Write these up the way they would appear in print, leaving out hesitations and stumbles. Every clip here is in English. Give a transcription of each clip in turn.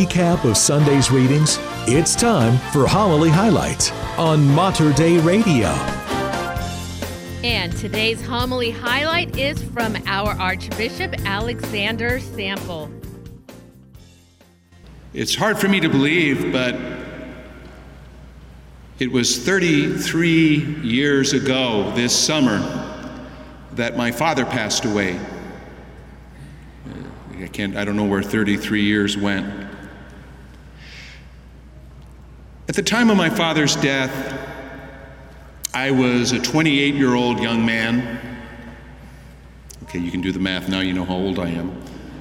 recap of Sunday's readings? It's time for Homily Highlights on Mater Dei Radio. And today's homily highlight is from our Archbishop Alexander Sample. It's hard for me to believe, but it was 33 years ago this summer that my father passed away. I don't know where 33 years went. At the time of my father's death, I was a 28-year-old young man. Okay, you can do the math now, you know how old I am.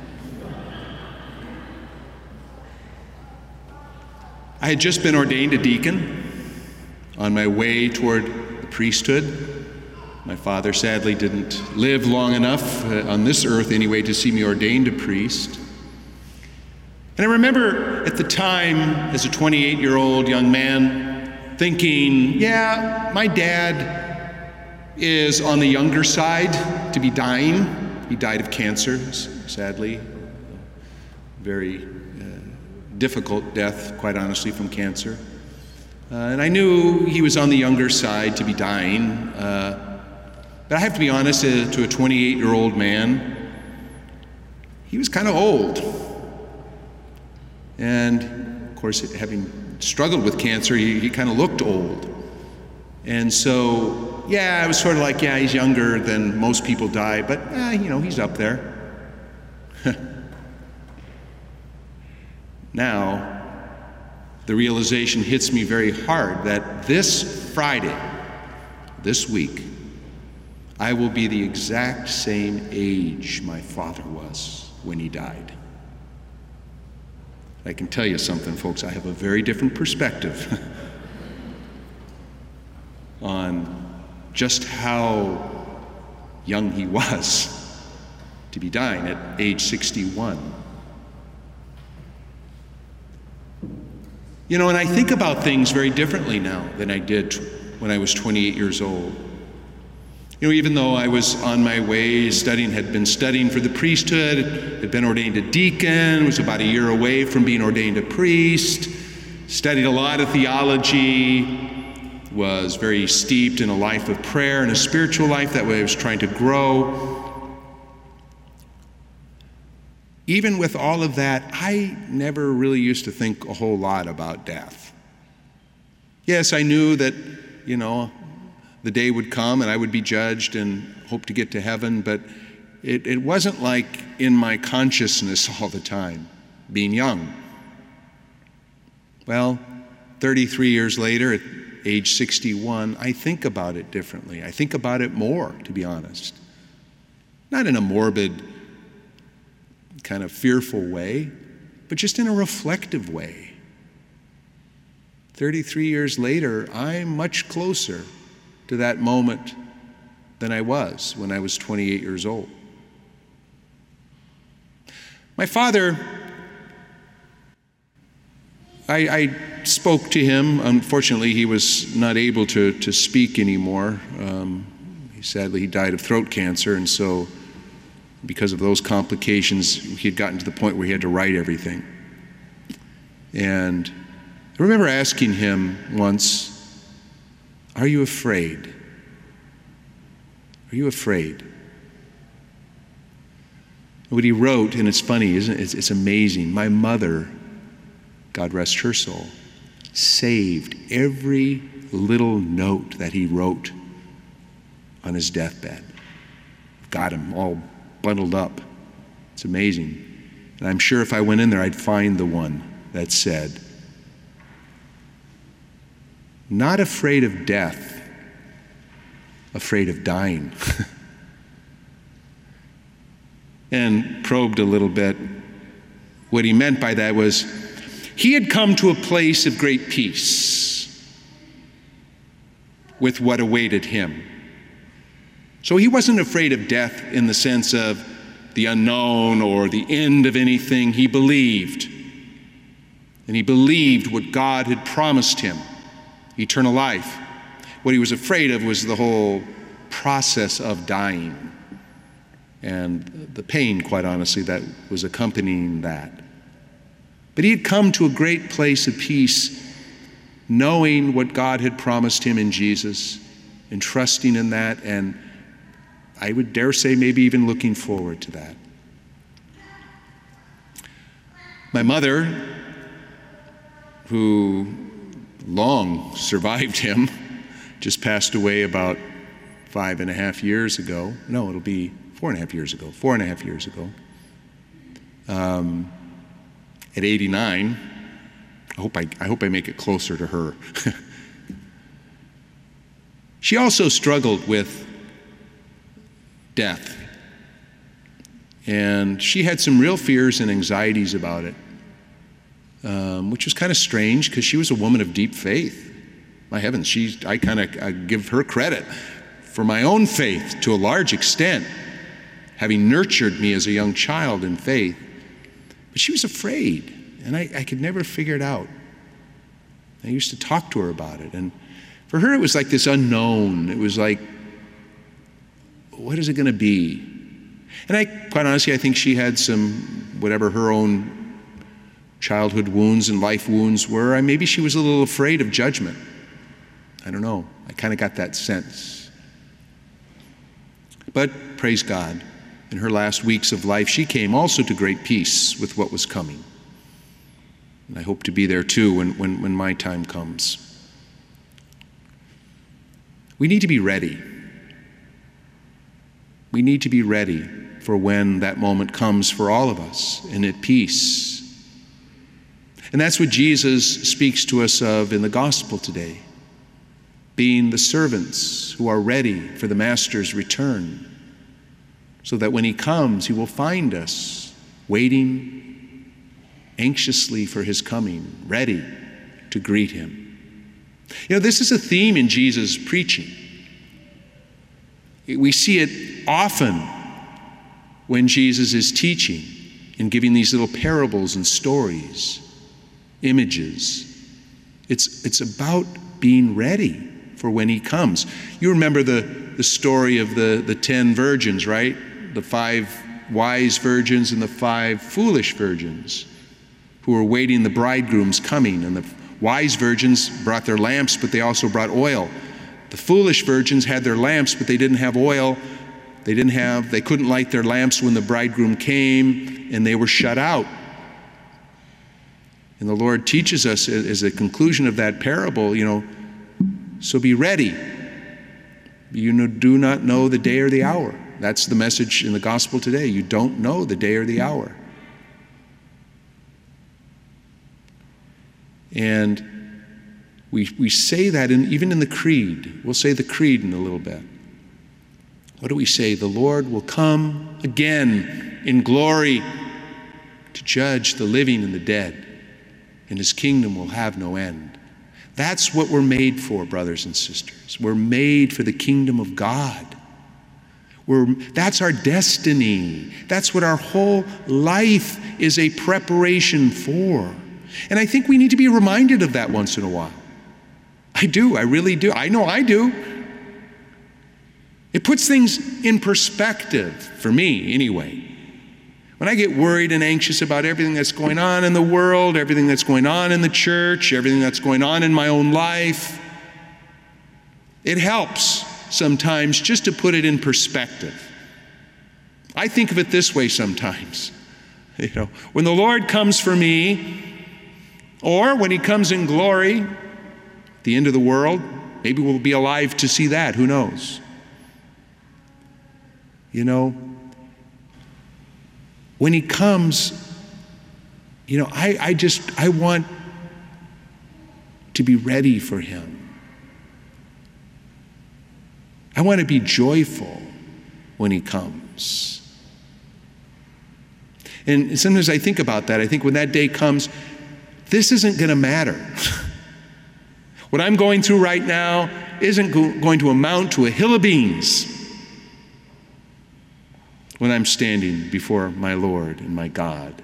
I had just been ordained a deacon on my way toward the priesthood. My father sadly didn't live long enough, on this earth anyway, to see me ordained a priest. And I remember at the time, as a 28-year-old young man, thinking, yeah, my dad is on the younger side to be dying. He died of cancer, sadly. Very difficult death, quite honestly, from cancer. And I knew he was on the younger side to be dying. But I have to be honest, to a 28-year-old man, he was kind of old. And of course, having struggled with cancer, he kind of looked old. And so, yeah, I was sort of like, yeah, he's younger than most people die, but he's up there. Now, the realization hits me very hard that this Friday, this week, I will be the exact same age my father was when he died. I can tell you something, folks, I have a very different perspective on just how young he was to be dying at age 61. And I think about things very differently now than I did when I was 28 years old. Even though I was on my way had been studying for the priesthood, had been ordained a deacon, was about a year away from being ordained a priest, studied a lot of theology, was very steeped in a life of prayer and a spiritual life. That way I was trying to grow. Even with all of that, I never really used to think a whole lot about death. Yes, I knew that, the day would come and I would be judged and hope to get to heaven, but it wasn't like in my consciousness all the time, being young. Well, 33 years later, at age 61, I think about it differently. I think about it more, to be honest. Not in a morbid, kind of fearful way, but just in a reflective way. 33 years later, I'm much closer to that moment than I was when I was 28 years old. My father, I spoke to him. Unfortunately, he was not able to speak anymore. Sadly, he died of throat cancer, and so because of those complications, he had gotten to the point where he had to write everything. And I remember asking him once, "Are you afraid? Are you afraid?" What he wrote, and it's funny, isn't it? It's amazing. My mother, God rest her soul, saved every little note that he wrote on his deathbed. Got him all bundled up. It's amazing. And I'm sure if I went in there, I'd find the one that said, "Not afraid of death, afraid of dying." And probed a little bit. What he meant by that was he had come to a place of great peace with what awaited him. So he wasn't afraid of death in the sense of the unknown or the end of anything. He believed. And he believed what God had promised him. Eternal life. What he was afraid of was the whole process of dying and the pain, quite honestly, that was accompanying that. But he had come to a great place of peace, knowing what God had promised him in Jesus and trusting in that, and I would dare say maybe even looking forward to that. My mother, who long survived him, just passed away about 5.5 years ago. No, it'll be 4.5 years ago. 4.5 years ago. At 89, I hope I make it closer to her. She also struggled with death. And she had some real fears and anxieties about it, which was kind of strange because she was a woman of deep faith. My heavens, I give her credit for my own faith to a large extent, having nurtured me as a young child in faith. But she was afraid, and I could never figure it out. I used to talk to her about it, and for her it was like this unknown. It was like, what is it going to be? And quite honestly, I think she had some, whatever her own childhood wounds and life wounds were, maybe she was a little afraid of judgment. I don't know. I kind of got that sense. But praise God, in her last weeks of life, she came also to great peace with what was coming. And I hope to be there too when my time comes. We need to be ready. We need to be ready for when that moment comes for all of us and at peace. And that's what Jesus speaks to us of in the gospel today, being the servants who are ready for the master's return, so that when he comes, he will find us waiting anxiously for his coming, ready to greet him. You know, this is a theme in Jesus' preaching. We see it often when Jesus is teaching and giving these little parables and stories, images. It's about being ready for when he comes. You remember the story of the 10 virgins, right? The 5 wise virgins and the 5 foolish virgins who were waiting the bridegroom's coming. And the wise virgins brought their lamps, but they also brought oil. The foolish virgins had their lamps, but they didn't have oil. They couldn't light their lamps when the bridegroom came, and they were shut out. And the Lord teaches us as a conclusion of that parable, so be ready. You do not know the day or the hour. That's the message in the gospel today. You don't know the day or the hour. And we say that even in the creed. We'll say the creed in a little bit. What do we say? The Lord will come again in glory to judge the living and the dead, and his kingdom will have no end. That's what we're made for, brothers and sisters. We're made for the kingdom of God. That's our destiny. That's what our whole life is a preparation for. And I think we need to be reminded of that once in a while. I do, I really do. I know I do. It puts things in perspective, for me anyway. When I get worried and anxious about everything that's going on in the world, everything that's going on in the church, everything that's going on in my own life, it helps sometimes just to put it in perspective. I think of it this way sometimes. When the Lord comes for me, or when he comes in glory, at the end of the world, maybe we'll be alive to see that, who knows? When he comes, I want to be ready for him. I want to be joyful when he comes. And sometimes I think about that. I think when that day comes, this isn't going to matter. What I'm going through right now isn't going to amount to a hill of beans when I'm standing before my Lord and my God.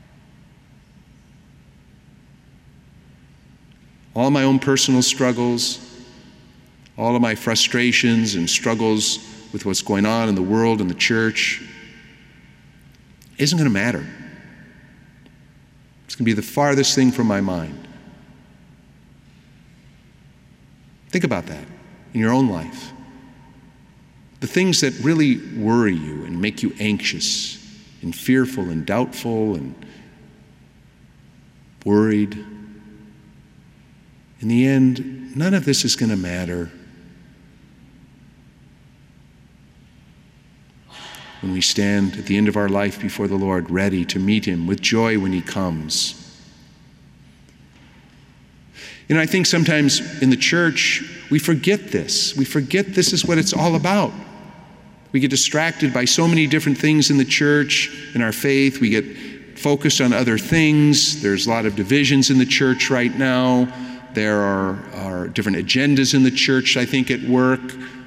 All my own personal struggles, all of my frustrations and struggles with what's going on in the world and the church isn't going to matter. It's going to be the farthest thing from my mind. Think about that in your own life. The things that really worry you and make you anxious and fearful and doubtful and worried. In the end, none of this is going to matter when we stand at the end of our life before the Lord, ready to meet Him with joy when He comes. I think sometimes in the church, we forget this. We forget this is what it's all about. We get distracted by so many different things in the church, in our faith. We get focused on other things. There's a lot of divisions in the church right now. There are different agendas in the church, I think, at work.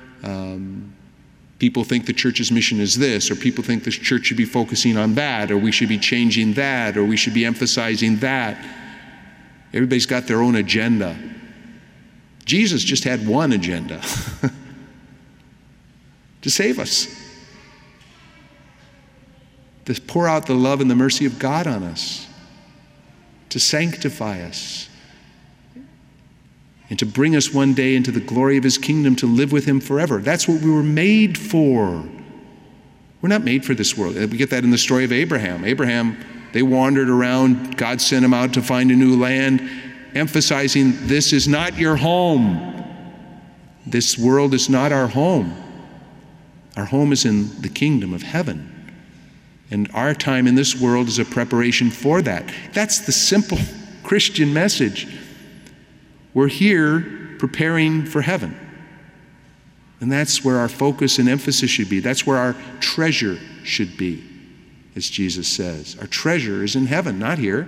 People think the church's mission is this, or people think the church should be focusing on that, or we should be changing that, or we should be emphasizing that. Everybody's got their own agenda. Jesus just had one agenda. To save us. To pour out the love and the mercy of God on us. To sanctify us. And to bring us one day into the glory of His kingdom to live with Him forever. That's what we were made for. We're not made for this world. We get that in the story of Abraham. Abraham, they wandered around. God sent him out to find a new land, emphasizing, this is not your home. This world is not our home. Our home is in the kingdom of heaven. And our time in this world is a preparation for that. That's the simple Christian message. We're here preparing for heaven. And that's where our focus and emphasis should be. That's where our treasure should be, as Jesus says. Our treasure is in heaven, not here.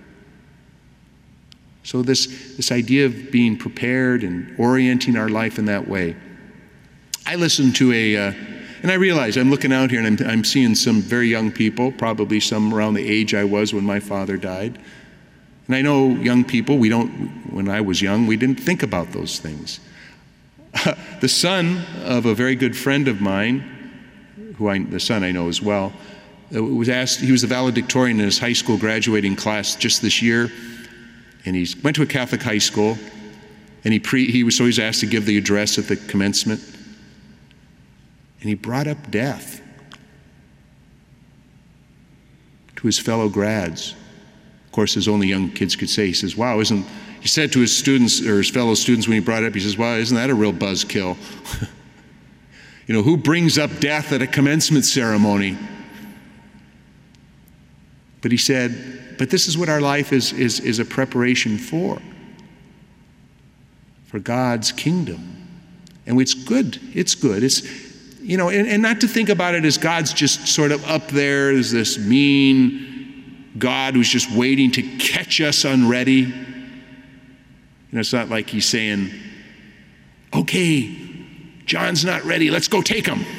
So this idea of being prepared and orienting our life in that way. I listened to and I realize I'm looking out here and I'm seeing some very young people, probably some around the age I was when my father died. And I know young people, when I was young, we didn't think about those things. The son of a very good friend of mine, the son I know as well, was asked, he was the valedictorian in his high school graduating class just this year, and he went to a Catholic high school, and he was always asked to give the address at the commencement, and he brought up death to his fellow grads. Of course, as only young kids could say, he says, wow, he said to his students, or his fellow students when he brought it up, he says, wow, isn't that a real buzzkill? Who brings up death at a commencement ceremony? But he said, but this is what our life is a preparation for God's kingdom. And it's good. It's good. And not to think about it as God's just sort of up there as this mean God who's just waiting to catch us unready. It's not like He's saying, okay, John's not ready, let's go take him.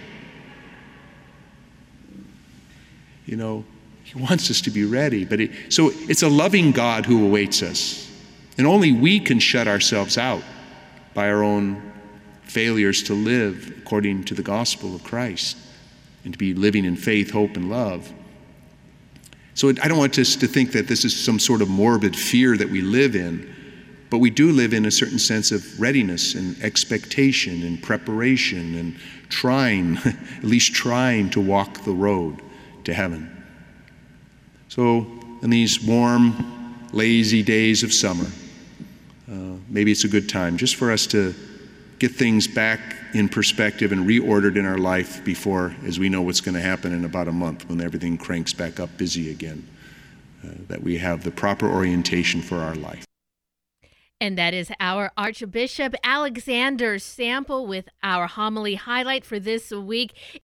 He wants us to be ready. So it's a loving God who awaits us. And only we can shut ourselves out by our own failures to live according to the gospel of Christ and to be living in faith, hope, and love. So I don't want us to think that this is some sort of morbid fear that we live in, but we do live in a certain sense of readiness and expectation and preparation and at least trying to walk the road to heaven. So in these warm, lazy days of summer, maybe it's a good time just for us to get things back in perspective and reordered in our life before, as we know what's going to happen in about a month when everything cranks back up busy again, that we have the proper orientation for our life. And that is our Archbishop Alexander Sample with our homily highlight for this week.